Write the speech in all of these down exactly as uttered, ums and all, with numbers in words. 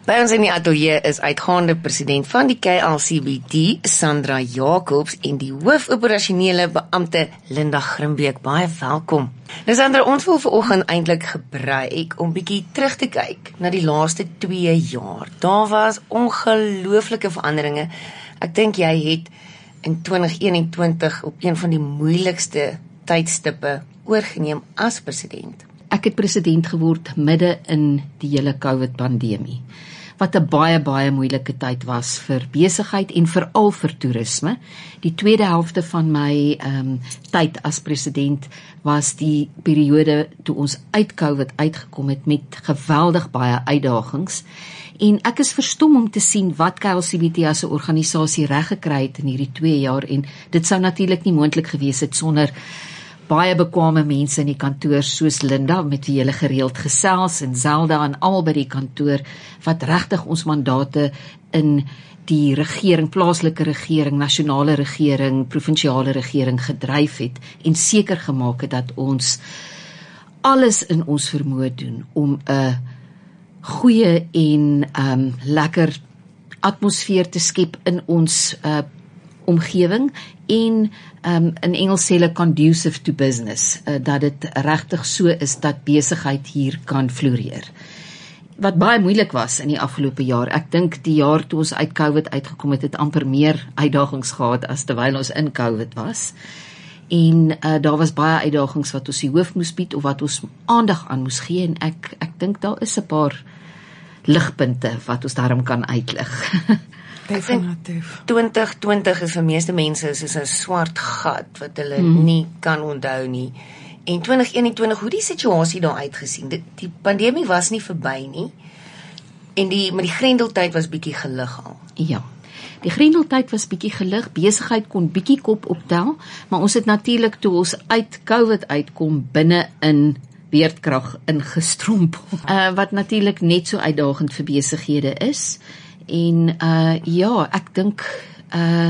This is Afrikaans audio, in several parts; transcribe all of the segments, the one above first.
By ons in die ateljee is uitgaande president van die K L C B T, Sandra Jacobs, en die hoofoperasionele beampte Linda Grimbeek. Baie welkom. Nou Sandra, ons wil vanoggend eintlik gebruik om bietjie terug te kyk na die laaste twee jaar. Daar was ongelooflike veranderinge. Ek dink jy het in twintig eenentwintig op een van die moeilikste tydstippe oorgeneem as president. Ek het president geword midde in die hele COVID-pandemie, wat 'n baie, baie moeilike tyd was vir besigheid en veral vir toerisme. Die tweede helfte van my um, tyd as president was die periode toe ons uit COVID uitgekom het met geweldig baie uitdagings. En ek is verstom om te sien wat K L C B T as 'n organisasie reg gekry het in hierdie twee jaar, en dit sou natuurlik nie moontlik gewees het sonder baie bekwame mense in die kantoor soos Linda, met wie julle gereeld gesels, en Zelda en almal by die kantoor, wat regtig ons mandate in die regering, plaaslike regering, nasionale regering, provinsiale regering gedryf het, en seker gemaak het dat ons alles in ons vermoë doen om 'n goeie en um, lekker atmosfeer te skep in ons uh, omgewing, en um, in Engels sê hulle conducive to business, uh, dat dit regtig so is dat besigheid hier kan floreer. Wat baie moeilik was in die afgelope jaar, ek dink die jaar toe ons uit COVID uitgekom het, het amper meer uitdagings gehad as terwyl ons in COVID was, en uh, daar was baie uitdagings wat ons die hoof moes bied, of wat ons aandag aan moes gee, en ek, ek dink daar is 'n paar ligpunte wat ons daarom kan uitlig. Definitief. twintig twintig is vir meeste mense soos 'n swart gat wat hulle hmm. nie kan onthou nie. En twintig eenentwintig, hoe die situasie daar uitgesien. Die, die pandemie was nie verby nie. En die met die Grendeltyd was bietjie gelig al. Ja. Die Grendeltyd was bietjie gelig, besigheid kon bietjie kop optel, maar ons het natuurlik toe ons uit COVID uitkom binne in beerdkrag ingestrompel. Uh, wat natuurlik net so uitdagend vir besighede is. En uh, ja, ek dink uh,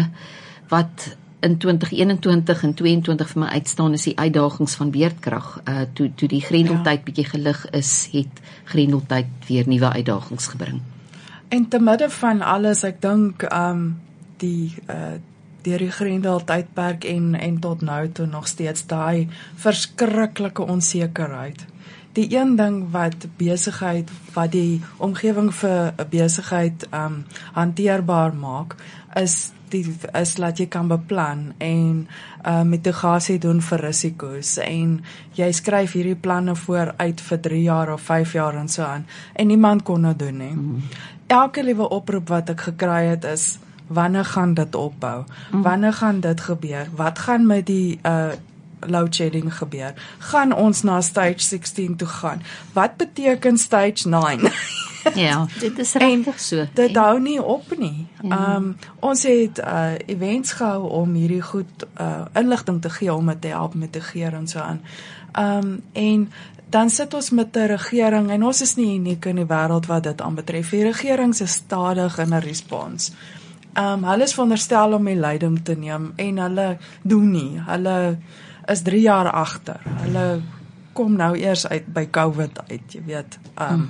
wat in twintig eenentwintig en tweeëntwintig vir my uitstaan is die uitdagings van beerdkrag. Uh, toe, toe die Grendeltyd bietjie gelig is, het Grendeltyd weer nuwe uitdagings gebring. En te midde van alles, ek dink um, die uh, deur die Grendeltydperk en, en tot nou toe nog steeds daai verskriklike onsekerheid. Die een ding wat besigheid, wat die omgewing vir 'n besigheid um, hanteerbaar maak, is die is dat jy kan beplan en uh, mitigasie doen vir risiko's, en jy skryf hierdie planne vooruit vir drie jaar of vyf jaar en so aan, en niemand kon dit doen nie. Mm. Elke liewe oproep wat ek gekry het is, wanneer gaan dit opbou? Mm. Wanneer gaan dit gebeur? Wat gaan met die uh, load shedding gebeur? Gaan ons na stage sixteen toe gaan? Wat beteken stage nine? Ja, dit is regtig so. Dit hou nie op nie. Ja. Um, ons het uh, events gehou om hierdie goed uh, inligting te gee, om dit te help mitigeer en so aan. Um, en dan sit ons met 'n regering, en ons is nie uniek in die wêreld wat dit aanbetref. Die regering is stadig in 'n respons. Um, hulle is veronderstel om die leiding te neem, en hulle doen nie. Hulle is drie jaar agter. Hulle kom nou eers uit by COVID uit, jy weet. Um,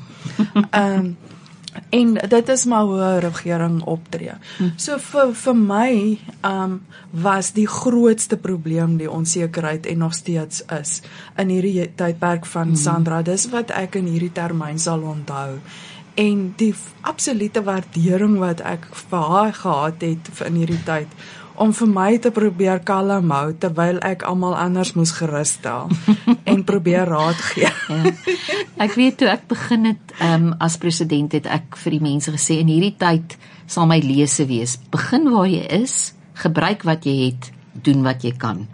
um, en dit is maar hoe 'n regering optree. So vir, vir my um, was die grootste probleem die onsekerheid, en nog steeds is, in hierdie tydperk van Sandra. Dis wat ek in hierdie termyn sal onthou. En die absolute waardering wat ek vir haar gehad het in hierdie tyd, om vir my te probeer kalm hou, terwyl ek almal anders moes gerustel, en probeer raad gee. Ja. Ek weet toe ek begin het, um, as president het ek vir die mense gesê, in hierdie tyd sal my lese wees, begin waar jy is, gebruik wat jy het, doen wat jy kan.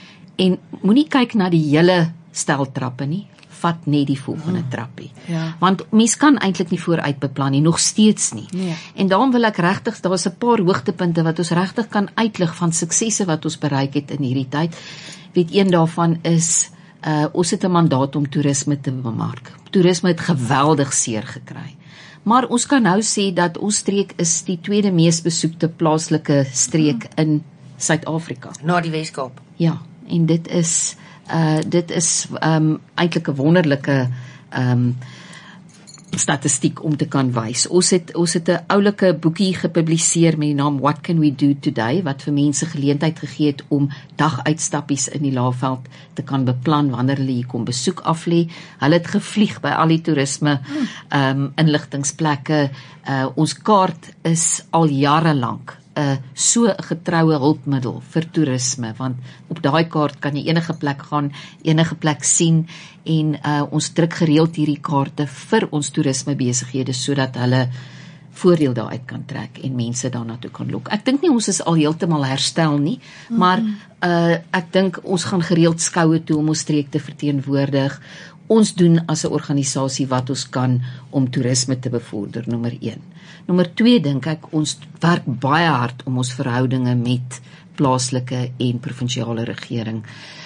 En moenie kyk na die hele stel trappe nie, vat net die volgende trappie. Ja. Want mens kan eintlik nie vooruit beplan nie, nog steeds nie. Nee. En daarom wil ek regtig, daar is 'n paar hoogtepunte wat ons regtig kan uitlig van suksesse wat ons bereik het in hierdie tyd. Weet, een daarvan is, uh, ons het 'n mandaat om toerisme te bemark. Toerisme het geweldig seer gekry. Maar ons kan nou sê dat ons streek is die tweede mees besoekte plaaslike streek hmm. in Suid-Afrika. Na die Weskaap. Ja, en dit is Uh, dit is um, eintlik 'n wonderlike um, statistiek om te kan wys. Ons het ons het 'n oulike boekie gepubliseer met die naam What Can We Do Today, wat vir mense geleentheid gegee het om daguitstappies in die Laagveld te kan beplan wanneer hulle hier kom besoek aflê. Hulle het gevlieg by al die toerisme um, inligtingsplekke. Uh, ons kaart is al jare lank Uh, so 'n getroue hulpmiddel vir toerisme, want op daai kaart kan jy enige plek gaan, enige plek sien, en uh, ons druk gereeld hierdie kaarte vir ons toerismebesighede sodat hulle voordeel daaruit kan trek en mense daarna toe kan lok. Ek dink nie ons is al heeltemal herstel nie, mm-hmm. maar uh, ek dink ons gaan gereeld skoue toe om ons streek te verteenwoordig. Ons doen as 'n organisasie wat ons kan om toerisme te bevorder, nommer een. Nommer twee, dink ek, ons werk baie hard om ons verhoudinge met plaaslike en provinsiale regering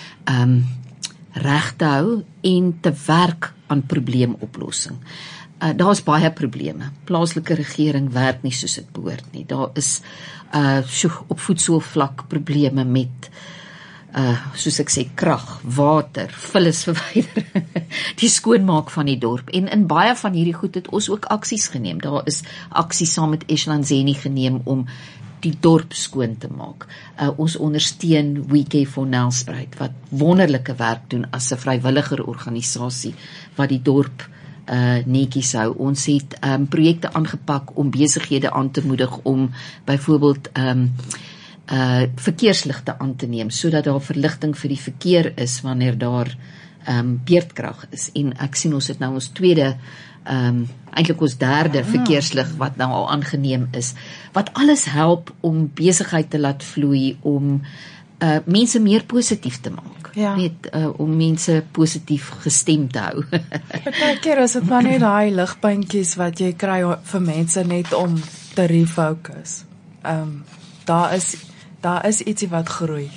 um, reg te hou en te werk aan probleemoplossing. Uh, daar is baie probleme. Plaaslike regering werk nie soos dit behoort nie. Daar is uh, op voedselvlak probleme met Uh, soos ek sê, krag, water, vullisverwydering, die skoonmaak van die dorp. En in baie van hierdie goed het ons ook aksies geneem. Daar is aksies saam met Eshlanzeni geneem om die dorp skoon te maak. Uh, ons ondersteun We Care for Nelspruit, wat wonderlike werk doen as 'n vrywilliger organisasie wat die dorp uh, netjies hou. Ons het um, projekte aangepak om besighede aan te moedig om byvoorbeeld um, Uh, verkeersligte aan te neem, sodat daar verligting vir die verkeer is wanneer daar um, beurtkrag is. En ek sien ons het nou ons tweede, um, eintlik ons derde verkeerslig wat nou al aangeneem is, wat alles help om besigheid te laat vloei, om uh, mense meer positief te maak. Ja. Net uh, om mense positief gestem te hou. Partykeer is dit maar net daai ligpuntjies wat jy kry vir mense net om te refocus. Um, daar is Daar is ietsie wat groei.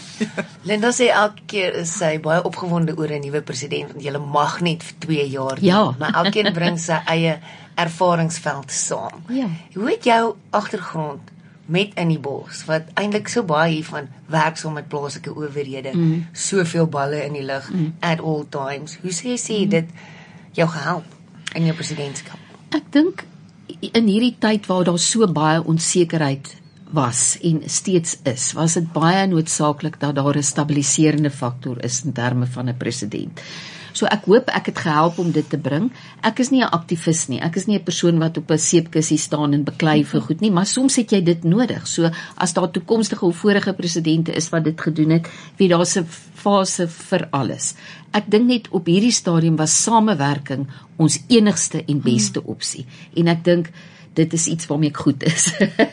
Linda sê elke keer is sy baie opgewonde oor 'n nuwe president, want jy mag net vir twee jaar doen, ja. maar elkeen bring sy eie ervaringsveld saam. Ja. Hoe het jou agtergrond met in die bos, wat eintlik so baie hiervan werk saam met plaaslike owerhede, mm. soveel balle in die lug, mm. at all times, hoe sê sy mm. dit jou gehelp in jou presidentskap? Ek dink in hierdie tyd waar daar so baie onsekerheid was en steeds is, was dit baie noodsaaklik dat daar 'n stabiliserende faktor is in terme van 'n president. So ek hoop ek het gehelp om dit te bring. Ek is nie 'n aktivis nie, ek is nie 'n persoon wat op 'n seepkussie staan en beklei vir goed nie, maar soms het jy dit nodig. So as daar toekomstige of vorige presidente is wat dit gedoen het, weet daar's 'n fase vir alles. Ek dink net op hierdie stadium was samewerking ons enigste en beste opsie. En ek dink dit is iets waarmee ek goed is.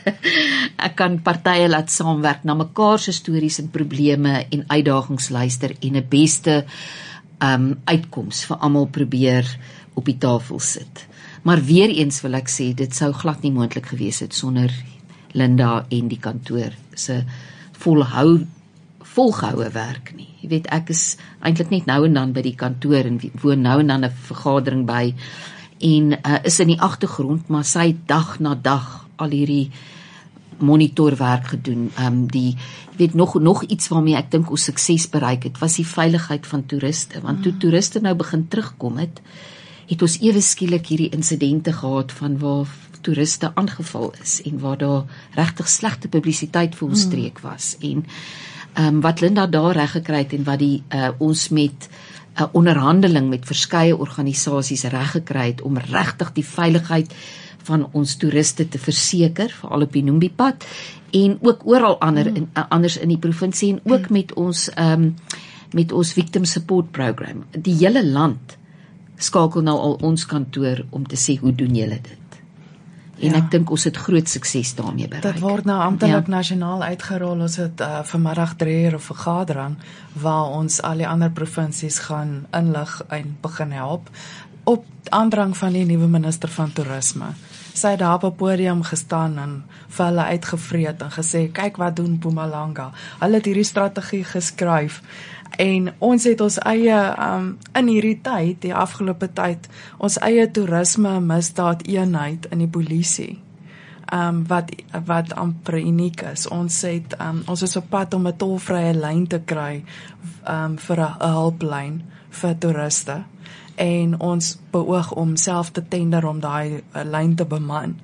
Ek kan partye laat saamwerk na mekaar se stories en probleme en uitdagings luister en 'n beste um, uitkoms vir almal probeer op die tafel sit. Maar weer eens wil ek sê, dit sou glad nie moontlik gewees het sonder Linda en die kantoor se volhou volgehoue werk nie. Jy weet, ek is eintlik net nou en dan by die kantoor en woon nou en dan 'n vergadering by en uh, is in die agtergrond, maar sy het dag na dag al hierdie monitorwerk gedoen. Um, die, weet, nog, nog iets waarmee ek dink ons sukses bereik het, was die veiligheid van toeriste. Want toe toeriste nou begin terugkom het, het ons ewe skielik hierdie insidente gehad van waar toeriste aangeval is en waar daar regtig slegte publisiteit vir ons streek was. En um, wat Linda daar reg gekry het en wat die uh, ons met 'n uh, onderhandeling met verskeie organisasies reg gekry het om regtig die veiligheid van ons toeriste te verseker, veral op die Nombi-pad en ook oral ander in, uh, anders in die provinsie en ook met ons um, met ons Victim Support Program. Die hele land skakel nou al ons kantoor om te sê, hoe doen julle dit? En ja. Ek dink ons het groot sukses daarmee bereik. Dit word nou amptelik ja. nasionaal uitgerol. Ons het uh, vanmiddag drie uur 'n vergadering waar ons al die ander provinsies gaan inlig en begin help op aandrang van die nuwe minister van toerisme. Sy het daar op 'n podium gestaan en vir hulle uitgevreet en gesê, kyk wat doen Mpumalanga. Hulle het hierdie strategie geskryf. En ons het ons eie, um, in hierdie tyd, die afgelope tyd, ons eie toerisme misdaad eenheid in die polisie, um, wat, wat amper uniek is. Ons het, um, ons is op pad om 'n tolvrye lyn te kry, um, vir 'n hulplyn vir toeriste. en ons beoog om self te tender om daai uh, lyn te beman.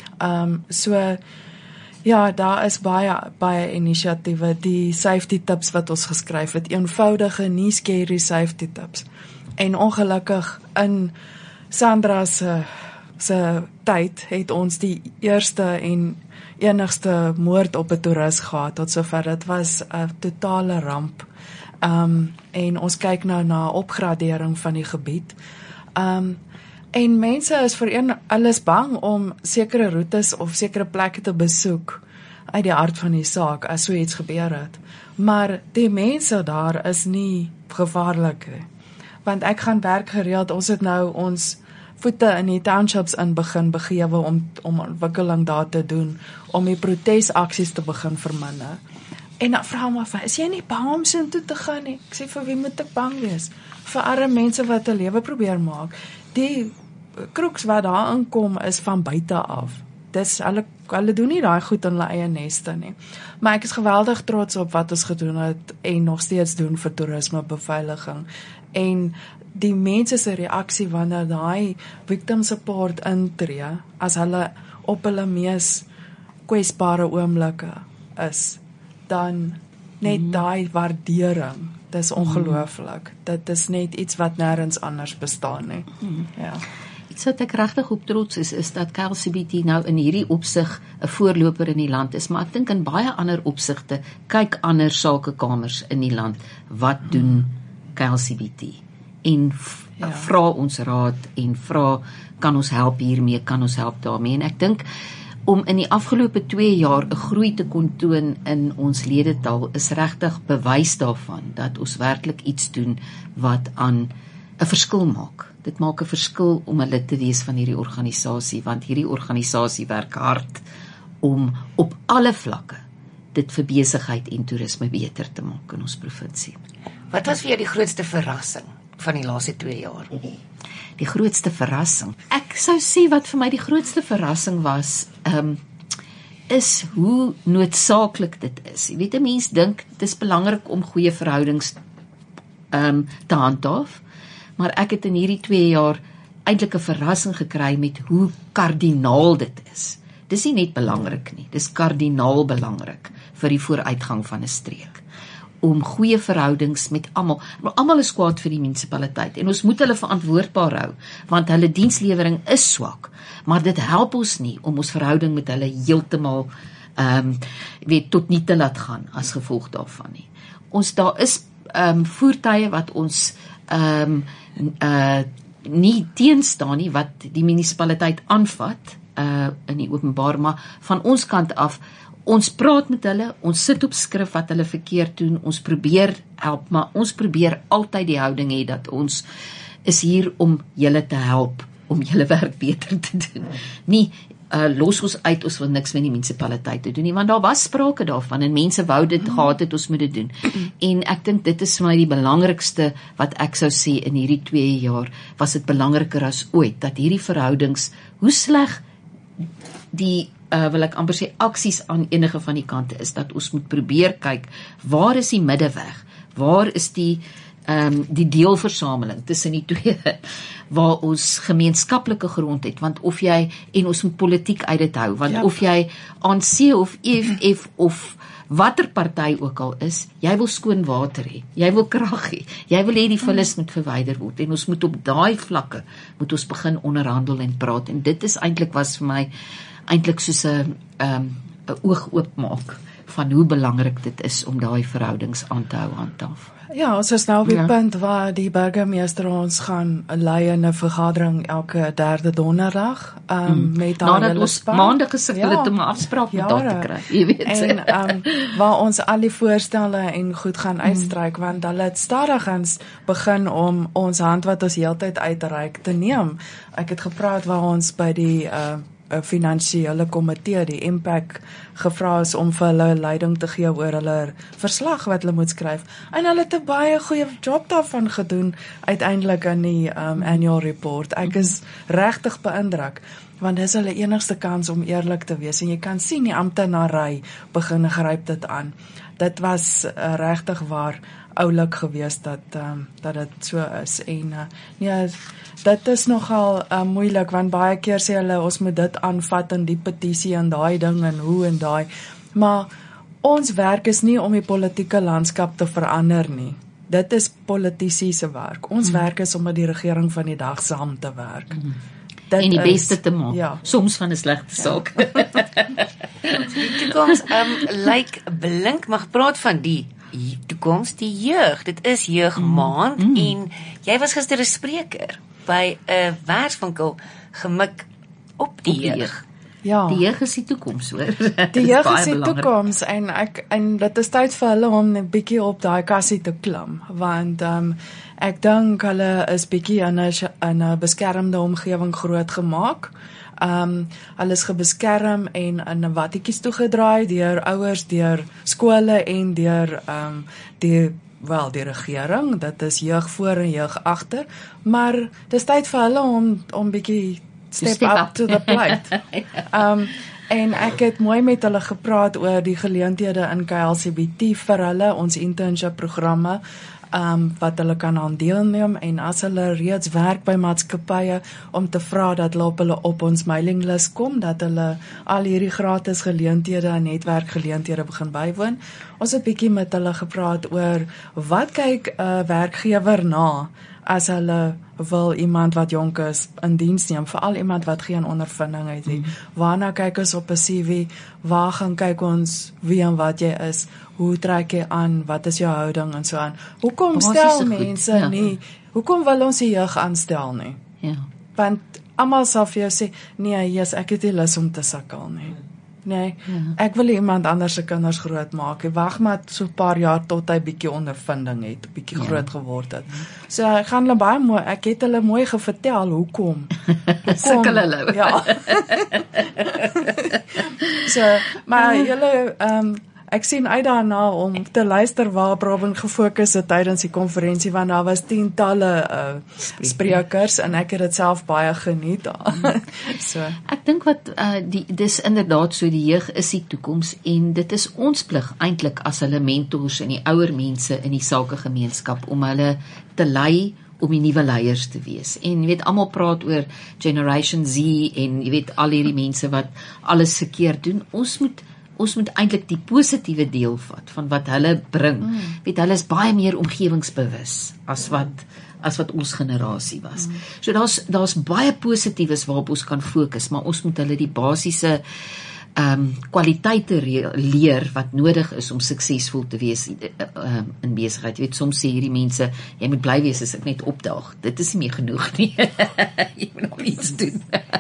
Um, so, ja, daar is baie, baie inisiatiewe, die safety tips wat ons geskryf het, eenvoudige, nie scary safety tips. En ongelukkig in Sandra se se tyd het ons die eerste en enigste moord op 'n toerist gehad tot sover. Dit was 'n totale ramp. Um, en ons kyk nou na opgradering van die gebied. Um, en mense is vir een, hulle is bang om sekere roetes of sekere plekke te besoek uit die aard van die saak as so iets gebeur het. Maar die mense daar is nie gevaarlik. Want ek gaan werk gereeld, ons het nou ons voete in die townships in begin begewe om, om ontwikkeling daar te doen, om die protesaksies te begin verminder. En dan vra my van, is jy nie bang om so toe te gaan nie? Ek sê, vir wie moet ek bang wees? Vir arme mense wat 'n lewe probeer maak. Die kroeks wat daar inkom is van buite af. Dis, hulle, hulle doen nie daai goed in hulle eie neste nie. Maar ek is geweldig trots op wat ons gedoen het en nog steeds doen vir toerismebeveiliging. En die mense se reaksie wanneer daai victim support intree, as hulle op hulle mees kwesbare oomblikke is, dan net mm. daai waardering, dis ongelooflik. Mm. Dit is net iets wat nêrens anders bestaan nie. Mm. Ja. Iets wat ek regtig op trots is, is dat K L C B T nou in hierdie opsig 'n voorloper in die land is, maar ek dink in baie ander opsigte, kyk ander sakekamers in die land, wat doen K L C B T? En ja. vra ons raad en vra, kan ons help hiermee, kan ons help daarmee? En ek dink, om in die afgelope twee jaar 'n groei te kon toon in ons ledetal, is regtig bewys daarvan, dat ons werklik iets doen wat aan 'n verskil maak. Dit maak 'n verskil om 'n lid te wees van hierdie organisasie, want hierdie organisasie werk hard om op alle vlakke dit vir besigheid en toerisme beter te maak in ons provinsie. Wat was vir jou die grootste verrassing van die laaste twee jaar? Die grootste verrassing. Ek sou sê wat vir my die grootste verrassing was, um, is hoe noodsaaklik dit is. Jy weet, 'n mens dink dit is belangrik om goeie verhoudings um, te handhaaf, maar ek het in hierdie twee jaar eintlik 'n verrassing gekry met hoe kardinaal dit is. Dis nie net belangrik nie, dis kardinaal belangrik vir die vooruitgang van 'n streek. Om goeie verhoudings met almal, maar almal is kwaad vir die munisipaliteit en ons moet hulle verantwoordbaar hou, want hulle dienslewering is swak, maar dit help ons nie om ons verhouding met hulle heeltemal um, weet, tot nie te laat gaan as gevolg daarvan nie. Ons, daar is um, voertuie wat ons um, uh, nie teenstaan nie, wat die munisipaliteit aanvat uh, in die openbaar, maar van ons kant af, ons praat met hulle, ons sit op skrif wat hulle verkeerd doen, ons probeer help, maar ons probeer altyd die houding hê dat ons is hier om julle te help, om julle werk beter te doen. Nie, uh, los ons uit, ons wil niks met die munisipaliteit te doen nie, want daar was sprake daarvan, en mense wou dit gehad het, ons moet dit doen. En ek dink dit is vir my die belangrikste, wat ek sou sê in hierdie twee jaar, was dit belangriker as ooit, dat hierdie verhoudings, hoe sleg die Uh, wil ek amper sê aksies aan enige van die kante is, dat ons moet probeer kyk, waar is die middeweg, waar is die um, die deelversameling tussen die twee, waar ons gemeenskaplike grond het, want of jy, en ons moet politiek uit dit hou, want ja. Of jy A N C of E F F of watter party ook al is, jy wil skoon water hê, jy wil krag hê, jy wil hê die vullis moet verwyder word, en ons moet op daai vlakke, moet ons begin onderhandel en praat, en dit is eintlik was vir my eintlik soos 'n um, 'n oog oopmaak van hoe belangrik dit is om daai verhoudings aan te hou handhaaf. Ja, ons is nou op die ja. punt waar die burgemeester ons gaan lei in 'n vergadering elke derde donderdag um, hmm. met daai nadat ons maande gesukkel het om 'n afspraak met daar te kry, jy weet. En um, waar ons al die voorstelle en goed gaan uitstryk, hmm. want hulle het stadigins begin om ons hand wat ons heeltyd uitreik te neem. Ek het gepraat waar ons by die uh, finansiële komitee, die impact, gevra is om vir hulle leiding te gee oor hulle verslag wat hulle moet skryf. En hulle het 'n baie goeie job daarvan gedoen, uiteindelik in die um, annual report. Ek is regtig beïndruk, want dis hulle enigste kans om eerlik te wees. En jy kan sien, die amptenary begin gryp dit aan. Dit was uh, regtig waar oulik gewees dat um, dat dit so is en uh, nee, dit is nogal uh, moeilik want baie keer sê hulle ons moet dit aanvat in die petisie en daai ding en hoe en daai, maar ons werk is nie om die politieke landskap te verander nie. Dit is politici se werk. Ons mm. werk is om met die regering van die dag saam te werk. Mm. En die beste te maak. Ja. Soms van 'n slegte saak. Ja. Die toekoms um, lyk blink, mag praat van die toekoms, die jeug. Dit is jeugmaand mm. en jy was gister 'n spreker by 'n werkswinkel gemik op die, op die jeug. jeug. Ja. Die jeug is die toekoms, hoor. Die jeug is die toekoms en ek en dit is tyd vir hulle om 'n bietjie op daai kassie te klim want um, ek dink hulle is bietjie in 'n in 'n beskermde omgewing grootgemaak. Um, hulle is gebeskerm en in 'n wattetjies toegedraai deur ouers, deur skole en deur um, die wel die regering. Dit is jeug voor en jeug agter, maar dis tyd vir hulle om om bietjie step, step up, up to the plate. Um, en ek het mooi met hulle gepraat oor die geleenthede in K L C B T vir hulle, ons internship programme, um, wat hulle kan aan deelneem en as hulle reeds werk by maatskappye om te vra dat hulle op hulle op ons mailinglys kom, dat hulle al hierdie gratis geleenthede en netwerkgeleenthede begin bywoon. Ons het bietjie met hulle gepraat oor wat kyk 'n uh, werkgewer na as hulle wil iemand wat jonk is in diens neem, veral iemand wat geen ondervinding het nie. Mm. Waarna kyk ons op 'n C V? Waar gaan kyk ons wie en wat jy is? Hoe trek jy aan? Wat is jou houding en so aan? Hoekom stel mense ja. nie? Hoekom wil ons die jeug aanstel nie? Ja. Want almal sal vir jou sê, nee, yes, ek het nie lus om te sukkel nie. Nee, ja. Ek wil iemand anders se kinders groot maak. Wag maar so 'n paar jaar tot hy bietjie ondervinding het, bietjie ja. groot geword het. So ek gaan hulle baie mooi, ek het hulle mooi gevertel hoekom. Hoekom sukkel hulle? Ja. So, maar julle ehm um, ek sien uit daarna om te luister waar Robin gefokus het tydens die konferensie want daar was tientalle uh, sprekers en ek het dit self baie geniet. So ek dink wat uh, die dis inderdaad so die jeug is die toekoms en dit is ons plig eintlik as hulle mentors en die ouer mense in die sakegemeenskap om hulle te lei om die nuwe leiers te wees. En jy weet almal praat oor Generation Z en jy weet al hierdie mense wat alles verkeerd doen. Ons moet Ons moet eintlik die positiewe deel vat van wat hulle bring. Mm. Weet hulle is baie meer omgewingsbewus as wat as wat ons generasie was. Mm. So daar's daar's baie positiefs waarop ons kan fokus, maar ons moet hulle die basiese ehm um, kwaliteite leer wat nodig is om suksesvol te wees uh, um, in besigheid. Jy weet soms sê hierdie mense jy moet bly wees as ek net opdaag. Dit is nie meer genoeg nie. Jy moet nog iets doen.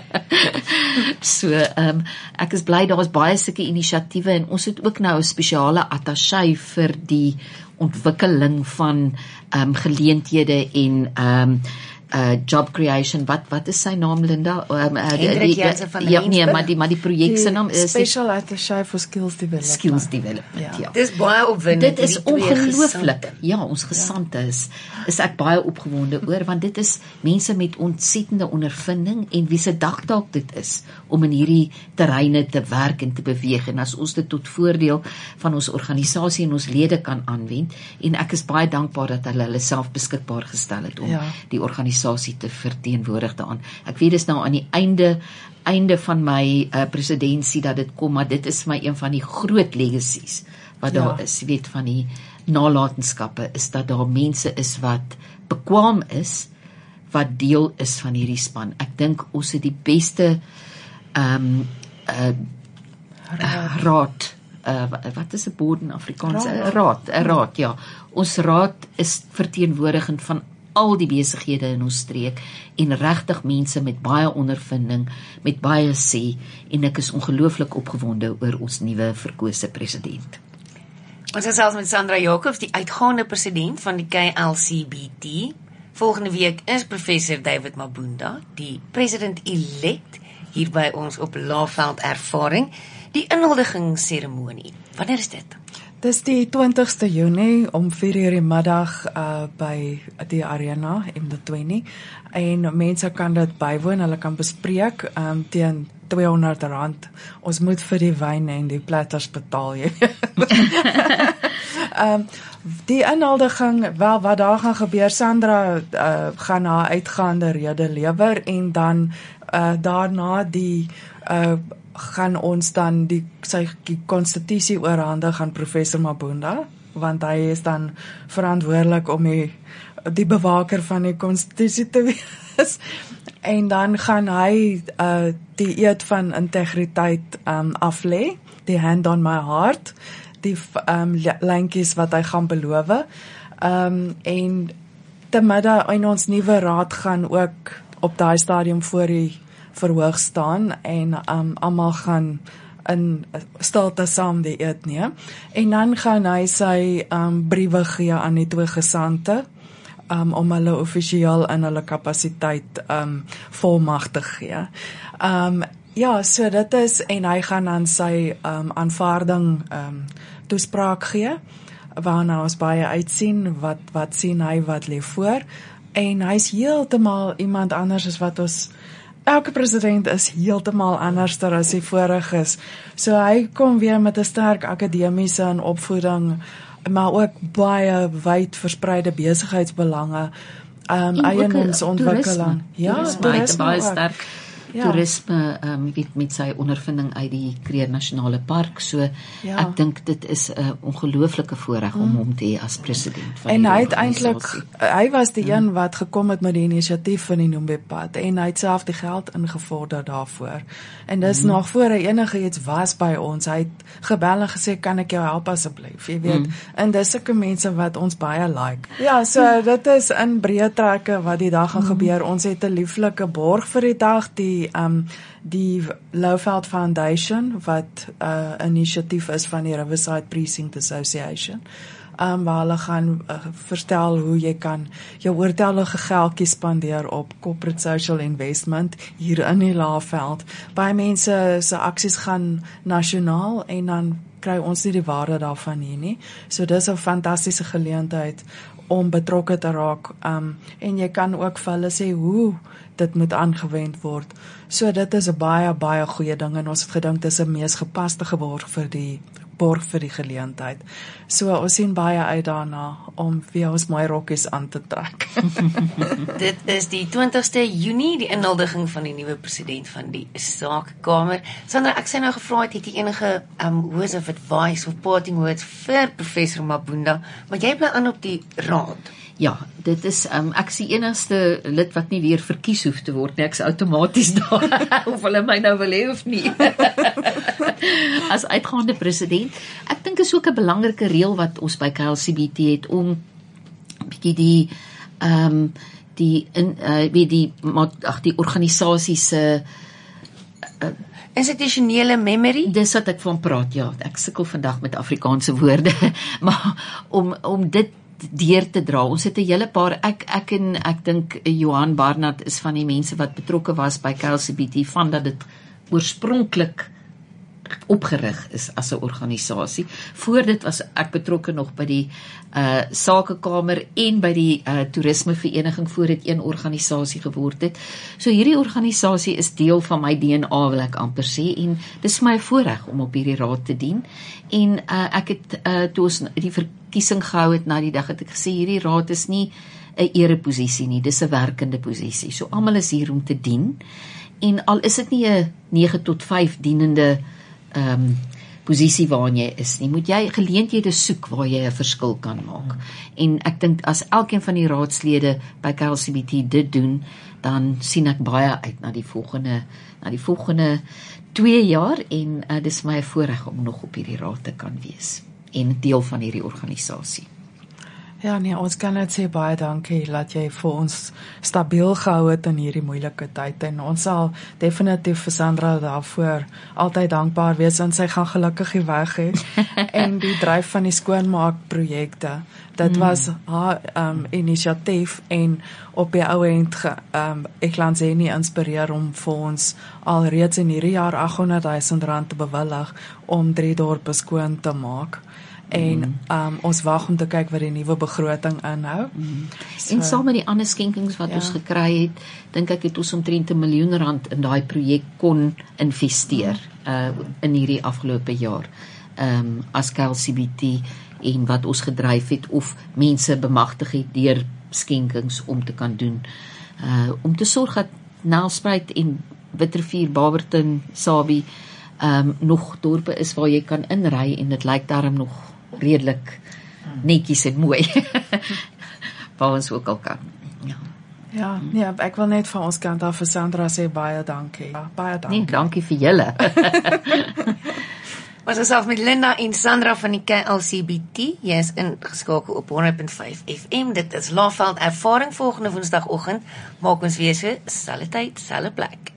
So, ehm um, ek is bly daar is baie sulke inisiatiewe en ons het ook nou 'n spesiale attaché vir die ontwikkeling van ehm um, geleenthede en ehm um, uh job creation. Wat wat is sy naam, Linda? Um, uh, die, die, die, ja, nee, maar die maar die projek se naam is Special Attaché for Skills Development. Skills Development. Ja. ja. Dis baie opwindend. Dit is ongelooflik. Ja, ons gesante ja. is is ek baie opgewonde oor want dit is mense met ontsettende ondervinding en wie se dag dalk dit is om in hierdie terreine te werk en te beweeg en as ons dit tot voordeel van ons organisasie en ons lede kan aanwend en ek is baie dankbaar dat hulle hulle self beskikbaar gestel het om ja. die organisasie te verteenwoordig daaraan. Ek weet dis nou aan die einde einde van my uh, presidentskap dat dit kom, maar dit is my een van die groot legacies wat ja. daar is, jy weet van die nalatenskappe is dat daar mense is wat bekwam is wat deel is van hierdie span. Ek dink ons het die beste ehm um, uh, uh, raad Uh, wat is 'n board in Afrikaans? 'n raad, 'n raad, ja. Ons raad is verteenwoordigend van al die besighede in ons streek en regtig mense met baie ondervinding, met baie sê en ek is ongelooflik opgewonde oor ons nuwe verkose president. Ons is selfs met Sandra Jacobs, die uitgaande president van die K L C B T. Volgende week is professor David Mabunda, die president-elect hier by ons op Laagveld Ervaring, die inhuldigingsseremonie. Wanneer is dit? Dis die twintigste Junie om vier uur die middag uh, by die Arena M D twintig en mense kan dit bywoon, hulle kan bespreek um, teen tweehonderd rand. Ons moet vir die wyn en die platters betaal. um, die inhuldiging, wel wat daar gaan gebeur, Sandra uh, gaan haar uitgaande rede lewer en dan uh, daarna die uh, gaan ons dan die sy die konstitusie oorhandig aan professor Mabunda, want hy is dan verantwoordelik om die, die bewaker van die konstitusie te wees. En dan gaan hy uh, die eed van integriteit um, aflê, die hand on my heart, die um, lyntjies wat hy gaan beloof. Um, en te midde in ons nuwe raad gaan ook op daai stadium voor die verhoog staan en um, almal gaan in stilte saam die eed neem. En dan gaan hy sy um, briewe gee aan die twee gesante um, om hulle offisieel in hulle kapasiteit um, volmag te gee. Um, ja, so dit is, en hy gaan dan sy um, aanvaarding um, toespraak gee, waarna ons baie uitsien, wat, wat sien hy, wat lê voor, en hy is heeltemal iemand anders as wat ons, elke president is heeltemal anders as die vorige is, so hy kom weer met 'n sterk akademiese en opvoeding, maar ook baie wyd verspreide besigheidsbelange, um, eiendomsontwikkeling, ja, toerisme, baie sterk Ja. toerisme um, weet, met sy ondervinding uit die Kruger Nasionale Park, so ja. ek dink dit is 'n uh, ongelooflike voorreg om hom te hê as president van en die hy het eintlik, hy was die hmm. een wat gekom het met die inisiatief van die Nombe-pad, en hy het self die geld ingevorder daarvoor, en dis hmm. nog voor hy enige iets was by ons, hy het gebel en gesê, kan ek jou help asseblief, jy weet, hmm. en dis sulke mense wat ons baie like. Ja, so dit is in breë trekke wat die dag gaan hmm. gebeur, ons het 'n lieflike borg vir die dag, die Um, die Lowveld Foundation, wat 'n uh, inisiatief is van die Riverside Precinct Association, um, waar hulle gaan uh, verstel hoe jy kan jou oortellige geldjies spandeer op corporate social investment hier in die Laagveld. Baie mense se aksies gaan nasionaal en dan kry ons nie die waarde daarvan hier nie. So dis 'n fantastiese geleentheid om betrokke te raak, um, en jy kan ook vir hulle sê hoe dit moet aangewend word. So dit is 'n baie, baie goeie ding, en ons het gedink dis 'n mees gepaste geborg vir die borg vir die geleentheid. So ons sien baie uit daarna om weer ons mooi rokkies aan te trek. Dit is die twintigste Junie, die inhuldiging van die nuwe president van die Sakekamer. Sandra, ek sê nou gevra het, het jy enige um, words of advice of parting words vir professor Mabunda, maar jy bly aan op die raad. Ja, dit is, um, ek is die enigste lid wat nie weer verkies hoef te word nie, ek is outomaties daar, of hulle my nou wil hê of nie. As uitgaande president, ek dink is ook 'n belangrike reël wat ons by K L C B T het, om bietjie die, um, die, in, uh, weet die, ag, die organisasie se, uh, institusionele memory? Dis wat ek van praat, ja, ek sukkel vandag met Afrikaanse woorde, maar om, om dit deur te dra. Ons het 'n hele paar, ek ek en ek dink Johan Barnard is van die mense wat betrokke was by K L C B T, van dat dit oorspronklik opgerig is as 'n organisasie. Voor dit was ek betrokke nog by die uh, Sakekamer en by die uh, Toerismevereniging, voor dit een organisasie geword het. So hierdie organisasie is deel van my D N A, wil ek amper sê, en dis vir my 'n voorreg om op hierdie raad te dien. En uh, ek het, uh, toe ons die verkiesing gehou het na die dag, het ek gesê, hierdie raad is nie 'n ereposisie nie, dis 'n werkende posisie. So almal is hier om te dien, en al is dit nie 'n nege tot vyf dienende um, posisie waarin jy is nie, moet jy geleenthede soek waar jy 'n verskil kan maak. En ek dink as elkeen van die raadslede by K L C B T dit doen, dan sien ek baie uit na die volgende na die volgende twee jaar, en uh, dis my 'n voorreg om nog op hierdie raad te kan wees en deel van hierdie organisasie. Ja nee, ons kan net sê baie dankie dat jy vir ons stabiel gehou het in hierdie moeilike tyd, en ons sal definitief vir Sandra daarvoor altyd dankbaar wees, en sy gaan gelukkig die weg hê, en die dryf van die skoonmaakprojekte, dit was haar um, inisiatief, en op die ou end um, Eklantse inspireer om vir ons al reeds in hierdie jaar aghonderd duisend rand te bewillig om drie dorpe skoon te maak. En mm. um, ons wag om te kyk wat die nuwe begroting inhou. Mm. So, en saam met die ander skenkings wat ja. ons gekry het, dink ek het ons omtrent 'n miljoen rand in daai projek kon investeer mm. uh, in hierdie afgelope jaar. Um, as K L C B T, en wat ons gedryf het of mense bemagtig het deur skenkings om te kan doen. Uh, om te sorg dat Nelspruit en Witrifuur, Barberton, Sabie um, nog dorpe is waar jy kan inry en dit lyk daarom nog redelik netjies en mooi. Waar ons ook al kan. Ja. Ja, nee, ek wil net van ons kant af vir Sandra sê baie dankie. Ja, baie dankie. Nee, dankie vir julle. Ons is af met Linda en Sandra van die K L C B T. Jy is ingeskakel op honderd punt vyf F M. Dit is Laveld Ervaring volgende woensdagoggend. Maak ons weer so, selfde tyd, selfde plek.